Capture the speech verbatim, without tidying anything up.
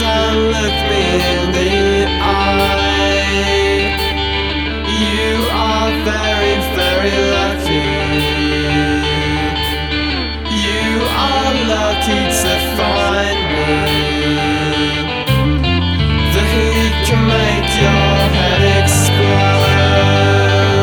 and look me in the eye. You are very, very lucky. You are lucky to